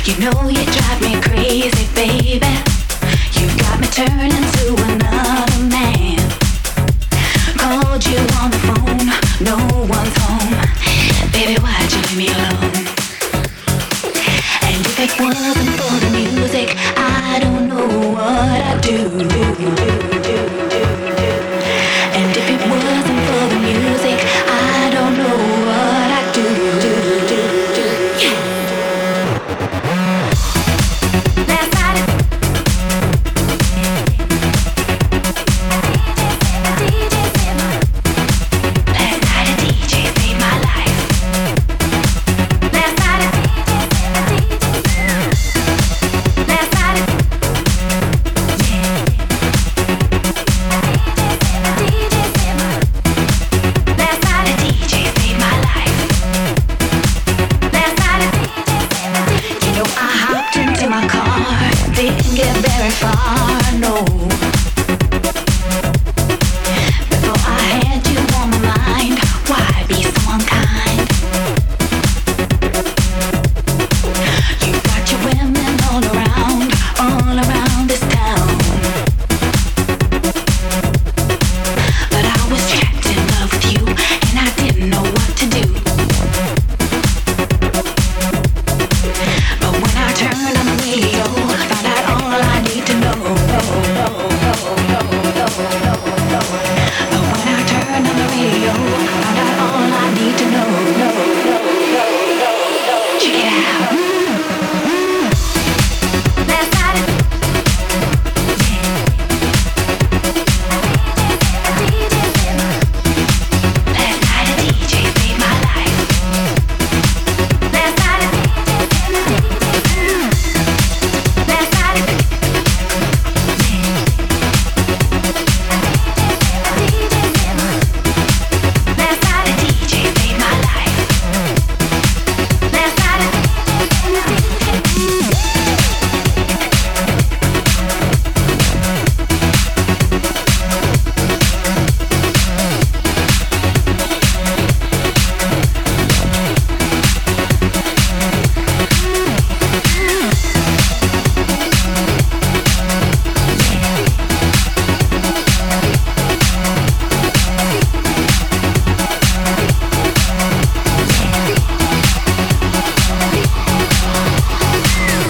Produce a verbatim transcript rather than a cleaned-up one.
You know you drive me crazy, baby. You got me turning to another man. Called you on the phone, no one's home. Baby, why'd you leave me alone? And if it wasn't for the music, I don't know what I'd do, do, do, do, do, do. And if it wasn't for the music, I don't know what I'd do, do, do, do. Yeah. Last night, a D J saved my life. Last night a D J saved my life. Last night a D J Last night, yeah. A D J saved my life. Last night a D J saved my life. Last night a D J saved my life. You know I hopped into my car, didn't get very far.